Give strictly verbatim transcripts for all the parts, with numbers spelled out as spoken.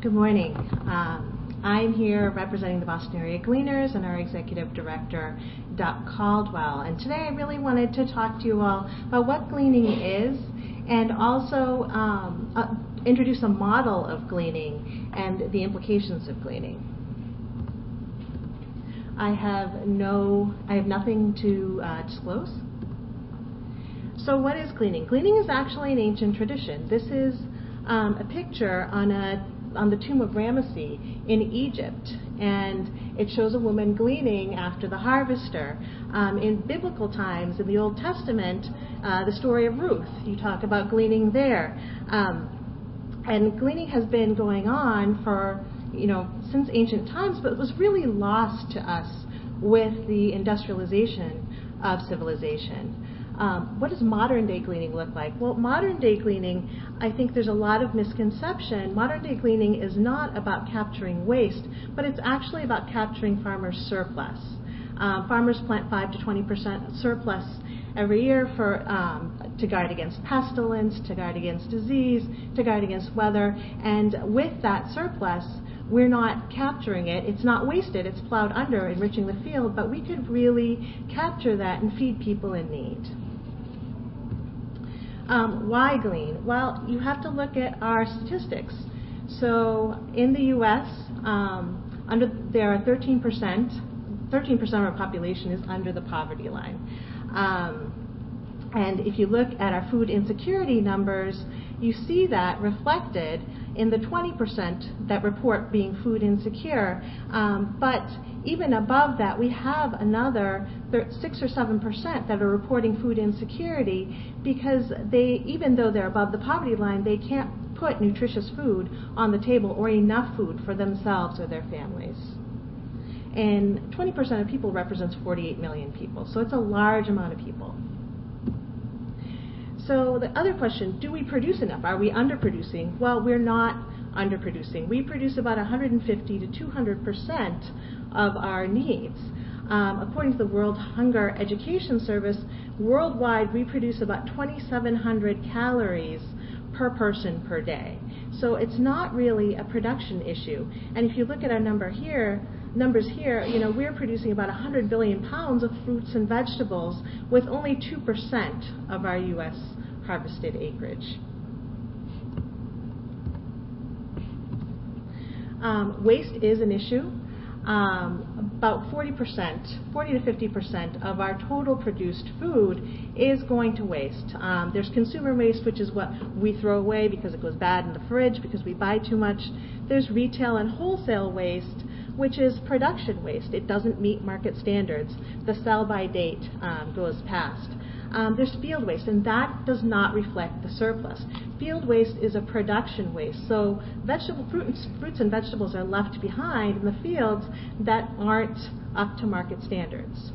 Good morning. Um, I'm here representing the Boston Area Gleaners and our Executive Director, Doug Caldwell. And today I really wanted to talk to you all about what gleaning is and also um, uh, introduce a model of gleaning and the implications of gleaning. I have no, I have nothing to uh, disclose. So what is gleaning? Gleaning is actually an ancient tradition. This is um, a picture on a on the tomb of Ramesses in Egypt, and it shows a woman gleaning after the harvester. Um, in biblical times, in the Old Testament, uh, the story of Ruth, you talk about gleaning there. Um, and gleaning has been going on for, you know, since ancient times, but it was really lost to us with the industrialization of civilization. Um, what does modern day gleaning look like? Well, modern day gleaning, I think there's a lot of misconception. Modern day gleaning is not about capturing waste, but it's actually about capturing farmers' surplus. Um, farmers plant five to twenty percent surplus every year for um, to guard against pestilence, to guard against disease, to guard against weather, and with that surplus, we're not capturing it. It's not wasted. It's plowed under, enriching the field, but we could really capture that and feed people in need. Um, why glean? Well, you have to look at our statistics. So in the U S, um, under there are thirteen percent, thirteen percent of our population is under the poverty line. Um, and if you look at our food insecurity numbers, you see that reflected in the twenty percent that report being food insecure. Um, but even above that, we have another six or seven percent that are reporting food insecurity because they, even though they're above the poverty line, they can't put nutritious food on the table or enough food for themselves or their families. And twenty percent of people represents forty-eight million people, so it's a large amount of people. So the other question, do we produce enough? Are we underproducing? Well, we're not underproducing. We produce about one hundred fifty to two hundred percent of our needs. Um, according to the World Hunger Education Service, worldwide we produce about twenty-seven hundred calories per person per day. So it's not really a production issue. And if you look at our number here, numbers here, you know, we're producing about one hundred billion pounds of fruits and vegetables with only two percent of our U S harvested acreage. Um, waste is an issue. Um, about forty percent, forty to fifty percent of our total produced food is going to waste. Um, there's consumer waste, which is what we throw away because it goes bad in the fridge, because we buy too much. There's retail and wholesale waste, which is production waste. It doesn't meet market standards. The sell-by date um, goes past. Um, there's field waste, and that does not reflect the surplus. Field waste is a production waste, so vegetable fruit and, fruits and vegetables are left behind in the fields that aren't up to market standards.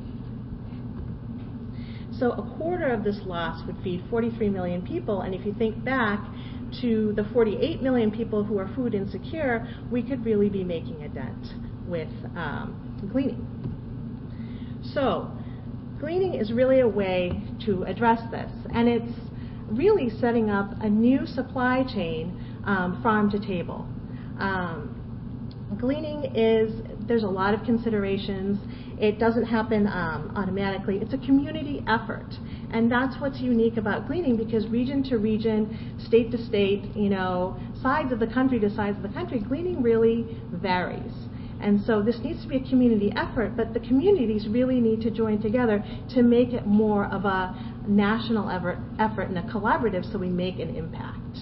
So a quarter of this loss would feed forty-three million people, and if you think back to the forty-eight million people who are food insecure, we could really be making a dent with um, gleaning. So gleaning is really a way to address this, and it's really setting up a new supply chain um, farm to table. Um, gleaning is, there's a lot of considerations. It doesn't happen um, automatically. It's a community effort, and that's what's unique about gleaning, because region to region, state to state, you know, sides of the country to sides of the country, gleaning really varies. And so this needs to be a community effort, but the communities really need to join together to make it more of a national effort, effort and a collaborative, so we make an impact.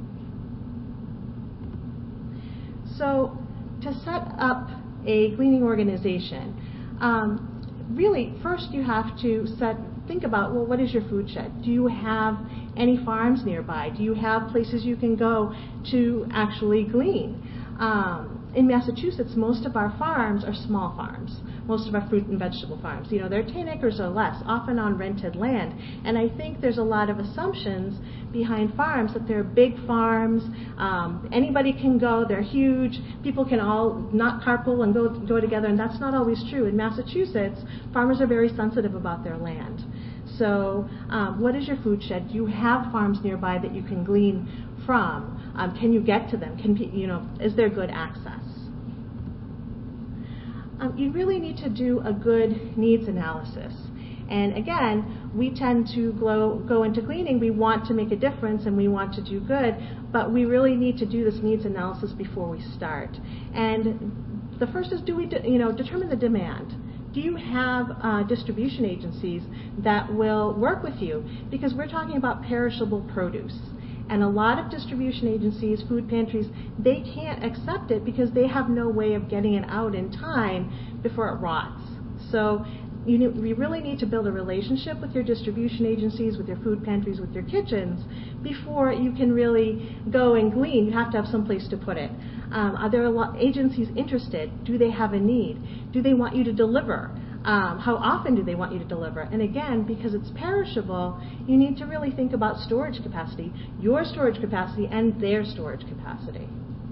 So to set up a gleaning organization, um, really first you have to set, think about, well, what is your food shed? Do you have any farms nearby? Do you have places you can go to actually glean? Um, In Massachusetts, most of our farms are small farms, most of our fruit and vegetable farms. You know, they're ten acres or less, often on rented land. And I think there's a lot of assumptions behind farms that they're big farms, um, anybody can go, they're huge, people can all not carpool and go, go together, and that's not always true. In Massachusetts, farmers are very sensitive about their land. So um, what is your food shed? Do you have farms nearby that you can glean from? Um, can you get to them? Can you know, is there good access? Um, you really need to do a good needs analysis. And again, we tend to go, go into gleaning. We want to make a difference and we want to do good, but we really need to do this needs analysis before we start. And the first is, do we de- you know, determine the demand? Do you have uh, distribution agencies that will work with you? Because we're talking about perishable produce. And a lot of distribution agencies, food pantries, they can't accept it because they have no way of getting it out in time before it rots. So you, ne- you really need to build a relationship with your distribution agencies, with your food pantries, with your kitchens, before you can really go and glean. You have to have some place to put it. Um, are there a lot agencies interested? Do they have a need? Do they want you to deliver? Um, how often do they want you to deliver? And again, because it's perishable, you need to really think about storage capacity, your storage capacity and their storage capacity.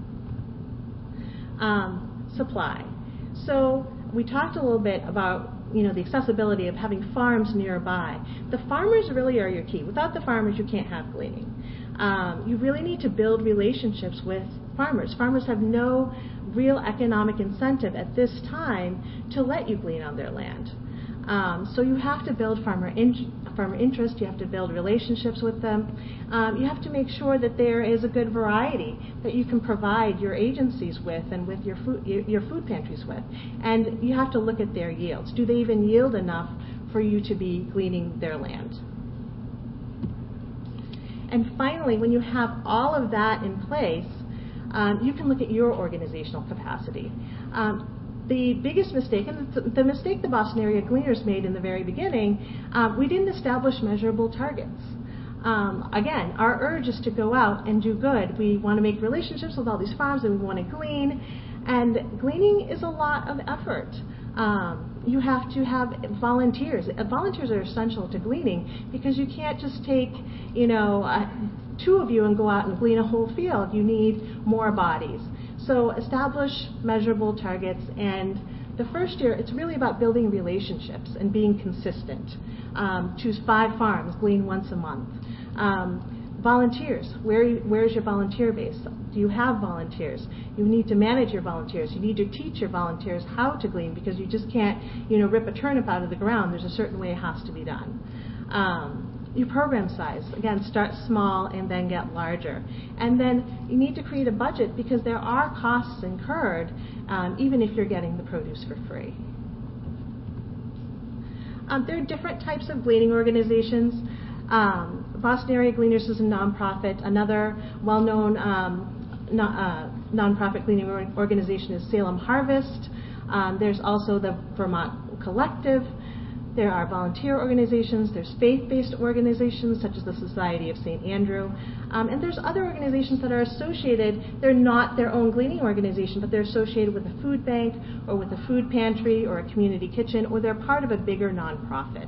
Um, supply. So we talked a little bit about you know, the accessibility of having farms nearby. The farmers really are your key. Without the farmers, you can't have gleaning. Um, you really need to build relationships with farmers. Farmers have no real economic incentive at this time to let you glean on their land. Um, so you have to build farmer, in, farmer interest, you have to build relationships with them. Um, you have to make sure that there is a good variety that you can provide your agencies with and with your food, your, your food pantries with. And you have to look at their yields. Do they even yield enough for you to be gleaning their land? And finally, when you have all of that in place, um, you can look at your organizational capacity. Um, the biggest mistake, and the, the mistake the Boston area gleaners made in the very beginning, um, we didn't establish measurable targets. Um, again, our urge is to go out and do good. We want to make relationships with all these farms and we want to glean. And gleaning is a lot of effort. Um, you have to have volunteers. Volunteers are essential to gleaning because you can't just take, you know, uh, two of you and go out and glean a whole field. You need more bodies. So establish measurable targets, and the first year it's really about building relationships and being consistent. Um, choose five farms, glean once a month. Um, volunteers, where where's your volunteer base? Do you have volunteers? You need to manage your volunteers. You need to teach your volunteers how to glean because you just can't, you know, rip a turnip out of the ground. There's a certain way it has to be done. Um, Your program size, again, start small and then get larger. And then you need to create a budget because there are costs incurred um, even if you're getting the produce for free. Um, there are different types of gleaning organizations. Um, Boston Area Gleaners is a nonprofit. Another well-known um, no, uh, nonprofit gleaning organization is Salem Harvest. Um, there's also the Vermont Collective. There are volunteer organizations, there's faith-based organizations such as the Society of Saint Andrew, um, and there's other organizations that are associated. They're not their own gleaning organization, but they're associated with a food bank or with a food pantry or a community kitchen, or they're part of a bigger nonprofit.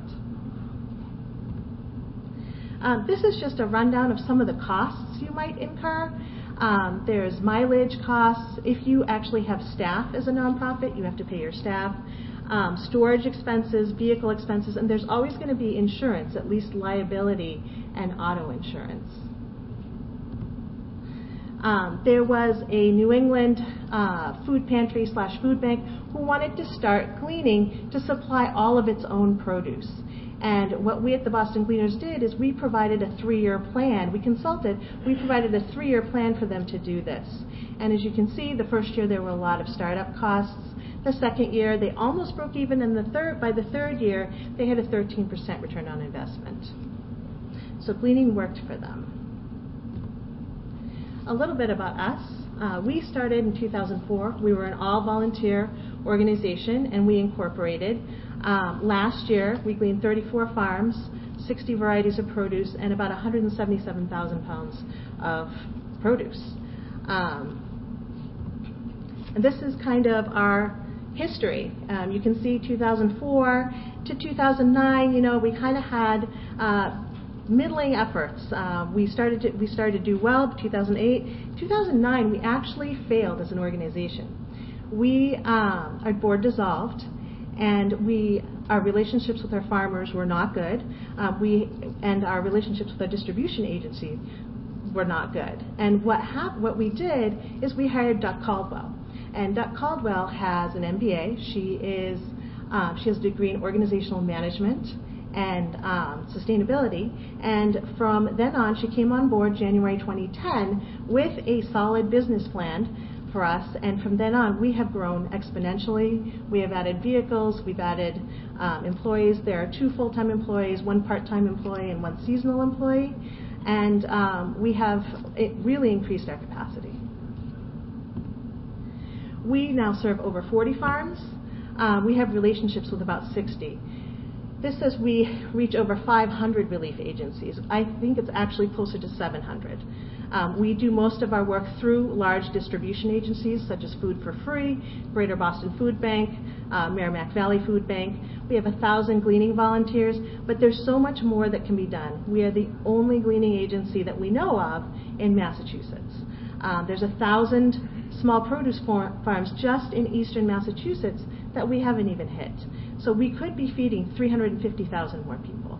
Um, this is just a rundown of some of the costs you might incur. Um, there's mileage costs. If you actually have staff as a nonprofit, you have to pay your staff. Um, storage expenses, vehicle expenses, and there's always going to be insurance, at least liability and auto insurance. Um, there was a New England uh, food pantry slash food bank who wanted to start gleaning to supply all of its own produce. And what we at the Boston Gleaners did is we provided a three-year plan. We consulted. We provided a three-year plan for them to do this. And as you can see, the first year there were a lot of startup costs. The second year, they almost broke even, and the third, by the third year, they had a thirteen percent return on investment. So gleaning worked for them. A little bit about us. Uh, we started in two thousand four. We were an all-volunteer organization, and we incorporated. Um, last year, we gleaned thirty-four farms, sixty varieties of produce, and about one hundred seventy-seven thousand pounds of produce. Um, and this is kind of our history. Um, you can see two thousand four to two thousand nine, you know, we kind of had uh, middling efforts. Uh, we started to, we started to do well. two thousand eight, two thousand nine, we actually failed as an organization. We, um, our board dissolved, and we, our relationships with our farmers were not good. Uh, we, and our relationships with our distribution agency were not good. And what hap- what we did is we hired Duck Caldwell. And Duck Caldwell has an M B A. She is um, she has a degree in organizational management and um, sustainability. And from then on, she came on board January twenty ten with a solid business plan for us. And from then on, we have grown exponentially. We have added vehicles. We've added um, employees. There are two full-time employees, one part-time employee, and one seasonal employee. And um, we have it really increased our capacity. We now serve over forty farms. Um, we have relationships with about sixty. This says we reach over five hundred relief agencies. I think it's actually closer to seven hundred. Um, we do most of our work through large distribution agencies such as Food for Free, Greater Boston Food Bank, uh, Merrimack Valley Food Bank. We have a thousand gleaning volunteers, but there's so much more that can be done. We are the only gleaning agency that we know of in Massachusetts. Um, there's a thousand small produce farms just in eastern Massachusetts that we haven't even hit. So we could be feeding three hundred fifty thousand more people.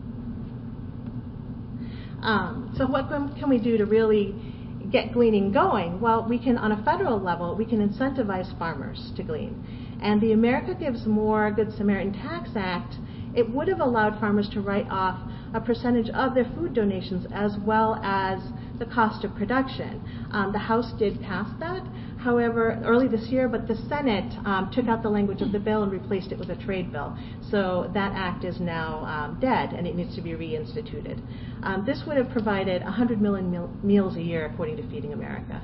Um, so what can we do to really get gleaning going? Well, we can, on a federal level, we can incentivize farmers to glean. And the America Gives More Good Samaritan Tax Act, it would have allowed farmers to write off a percentage of their food donations as well as the cost of production. Um, the House did pass that, however, early this year, but the Senate um, took out the language of the bill and replaced it with a trade bill. So that act is now um, dead, and it needs to be reinstituted. Um, this would have provided one hundred million meal meals a year, according to Feeding America.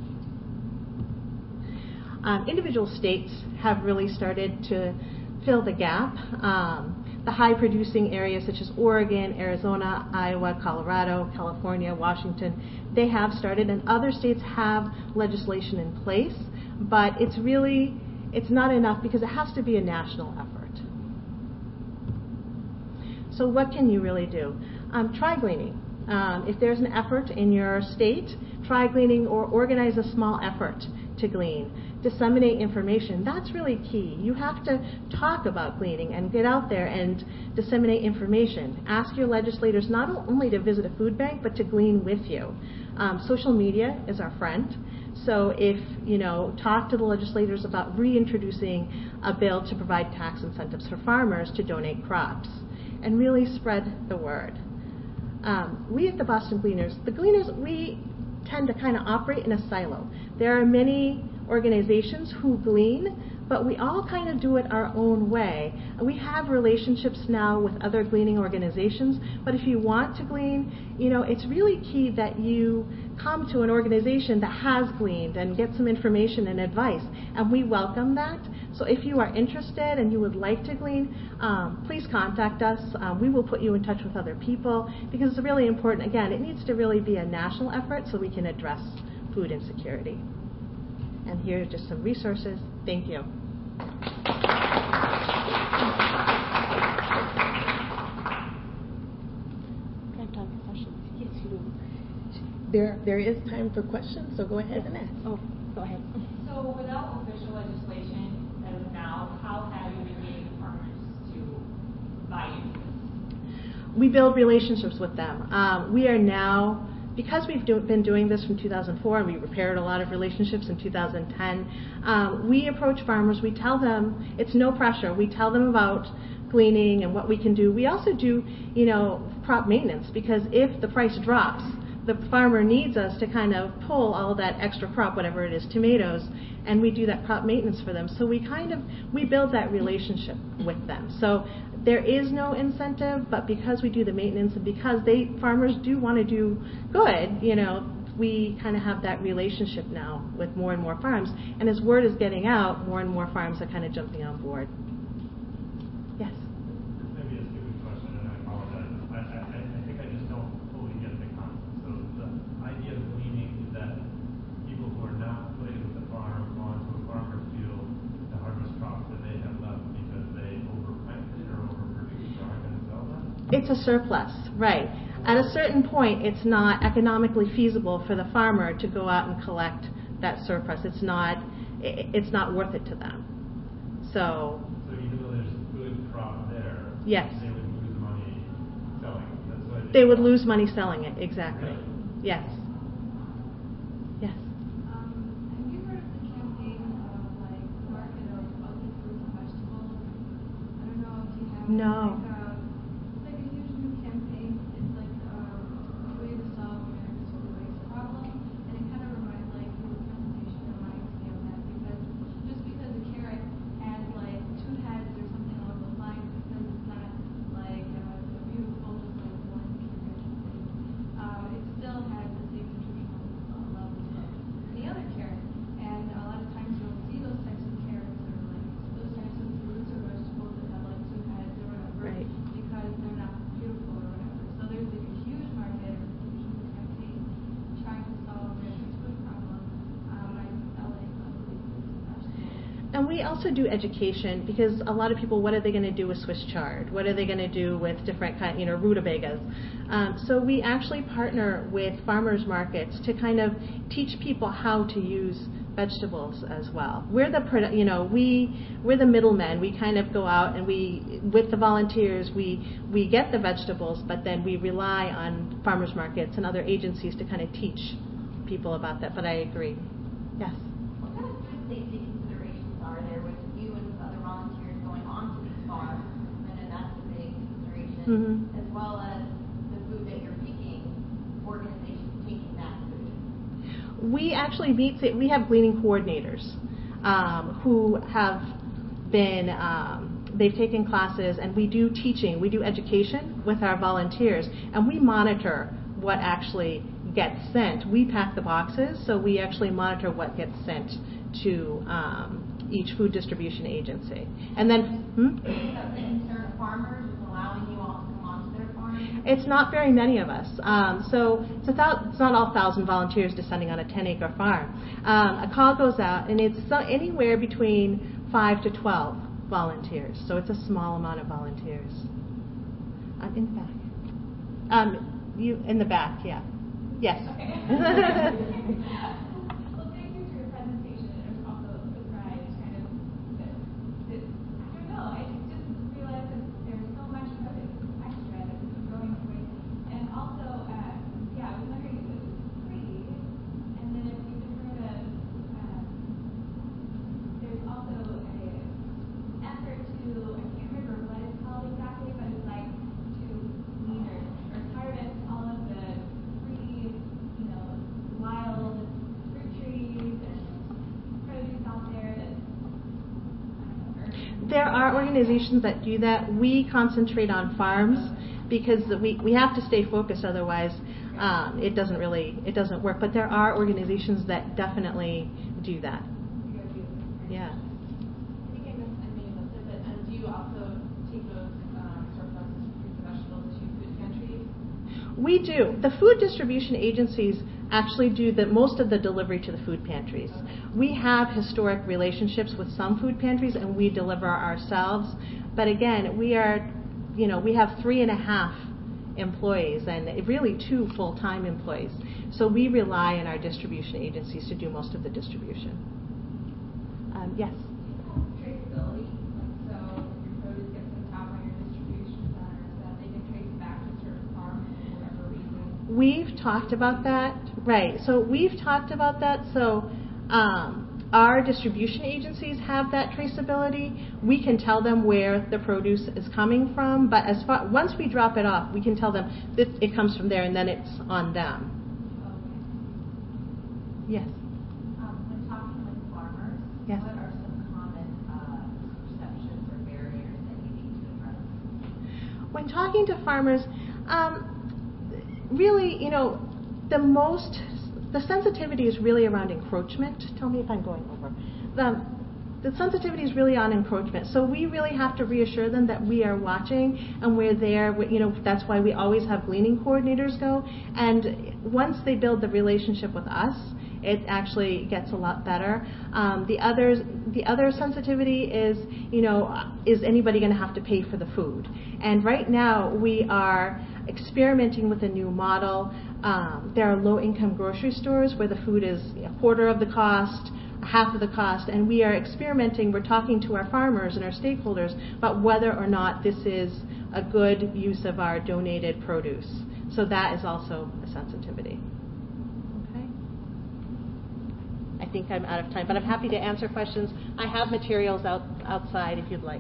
Um, individual states have really started to fill the gap. Um, The high-producing areas such as Oregon, Arizona, Iowa, Colorado, California, Washington, they have started, and other states have legislation in place, but it's really, it's not enough because it has to be a national effort. So what can you really do? Um, try gleaning. Um, if there's an effort in your state, try gleaning or organize a small effort to glean. Disseminate information. That's really key. You have to talk about gleaning and get out there and disseminate information. Ask your legislators not only to visit a food bank, but to glean with you. Um, social media is our friend. So if, you know, talk to the legislators about reintroducing a bill to provide tax incentives for farmers to donate crops and really spread the word. Um, we at the Boston Gleaners, the Gleaners, we tend to kind of operate in a silo. There are many organizations who glean, but we all kind of do it our own way. And we have relationships now with other gleaning organizations, but if you want to glean, you know, it's really key that you come to an organization that has gleaned and get some information and advice, and we welcome that. So if you are interested and you would like to glean, um, please contact us. Um, we will put you in touch with other people because it's really important. Again, it needs to really be a national effort so we can address food insecurity. And here are just some resources. Thank you. Can I have time for questions? Yes, you do. There, there is time for questions, so go ahead and ask. Oh, go ahead. So without official legislation as of now, how have you been getting farmers to buy into this? We build relationships with them. Um, we are now, because we've do, been doing this from two thousand four, and we repaired a lot of relationships in two thousand ten, um, we approach farmers, we tell them, it's no pressure, we tell them about gleaning and what we can do. We also do, you know, crop maintenance, because if the price drops, the farmer needs us to kind of pull all that extra crop, whatever it is, tomatoes, and we do that crop maintenance for them. So we kind of, we build that relationship with them. So there is no incentive, but because we do the maintenance and because they, farmers do want to do good, you know, we kind of have that relationship now with more and more farms. And as word is getting out, more and more farms are kind of jumping on board. Yes? This may be a stupid question, and I apologize. I, I, I think I just don't fully get the concept. So the idea of gleaning is that people who are not affiliated with the farm go onto a farmer's field to harvest crops that they have left because they overplanted or overproduced or aren't going to sell them? It's a surplus, right. At a certain point, it's not economically feasible for the farmer to go out and collect that surplus. It's not, it's not worth it to them. So, So even though there's good crop there, yes, they would lose money selling it. That's what they would lose money selling it, exactly. Really? Yes. Yes. Um, have you heard of the campaign of like the market of healthy fruits and vegetables? I don't know if you have. No. It's like, a, it's like a huge new campaign. It's like um, a way to solve America's food waste problem, and it kind of reminds like your presentation reminds me of that because just because a carrot has like two heads or something along those lines, because it's not like uh, so beautiful, just like one carrot thing, um, it still has the same nutritional uh, levels of any other carrot. And a lot of times you'll see those types of carrots or like those types of fruits or vegetables that have like two heads or whatever, Right. because they're not beautiful or whatever. So there's like a huge market or a huge new campaign trying to solve America's food problem um, by selling healthy fruits and vegetables. And we also do education because a lot of people, what are they going to do with Swiss chard? What are they going to do with different kind, you know, rutabagas? Um, so we actually partner with farmers markets to kind of teach people how to use vegetables as well. We're the, produ- you know, we we're the middlemen. We kind of go out and we, with the volunteers, we we get the vegetables, but then we rely on farmers markets and other agencies to kind of teach people about that. But I agree. Yes. What kind of food safety considerations are there with you and with other volunteers going on to these farms? And then that's a big consideration, Mhm. as well as the food that you're picking, organizations taking that food. We actually meet, we have gleaning coordinators um, who have been, um, they've taken classes, and we do teaching, we do education with our volunteers, and we monitor what actually gets sent. We pack the boxes, so we actually monitor what gets sent to um, each food distribution agency. And then, hmm? Is that the concern of farmers is allowing you all to come onto their farm? It's not very many of us. Um, so it's, a thou- it's not all one thousand volunteers descending on a ten acre farm. Um, a call goes out, and it's so anywhere between five to twelve volunteers. So it's a small amount of volunteers. Um, in the back. Um, you in the back, yeah. Yes. Okay. Well, thank you for your presentation. It was also surprised, kind of, that, that, I don't know, I just realized that there's so much of it extra that is going away. And also, uh, yeah, I was wondering if it was free, and then if you could heard of, um, there's also a effort to, I can't remember what it's called exactly, but it's like to wean or, or harvest all of the free, you know, wild fruit trees and produce out there that, I don't know, There are organizations that do that. We concentrate on farms because we, we have to stay focused, otherwise um, it doesn't really it doesn't work. But there are organizations that definitely do that. Yeah. I think I missed, I may have missed it, but um, do you also take those um, surplus fruits and vegetables to food pantries? We do. The food distribution agencies actually do the most of the delivery to the food pantries. We have historic relationships with some food pantries, and we deliver ourselves. But again, we are, you know, we have three and a half employees and really two full-time employees. So we rely on our distribution agencies to do most of the distribution. Um, yes. traceability, like so your produce gets sent out by your distribution centers that they can trace back to a certain farm for whatever reason. We've talked about that, right? So we've talked about that. So um, our distribution agencies have that traceability. We can tell them where the produce is coming from, but as far once we drop it off, we can tell them that it comes from there, and then it's on them. Okay. Yes. Um, when talking with farmers, Yes. what are some common uh, perceptions or barriers that you need to address? When talking to farmers, um, really, you know, the most, the sensitivity is really around encroachment. Tell me if I'm going over. The, the sensitivity is really on encroachment. So we really have to reassure them that we are watching and we're there. We, you know, that's why we always have gleaning coordinators go. And once they build the relationship with us, it actually gets a lot better. Um, the others, the other sensitivity is, you know, is anybody going to have to pay for the food? And right now we are experimenting with a new model. Um, there are low-income grocery stores where the food is a quarter of the cost, half of the cost, and we are experimenting. We're talking to our farmers and our stakeholders about whether or not this is a good use of our donated produce. So that is also a sensitivity. I think I'm out of time, but I'm happy to answer questions. I have materials out outside if you'd like.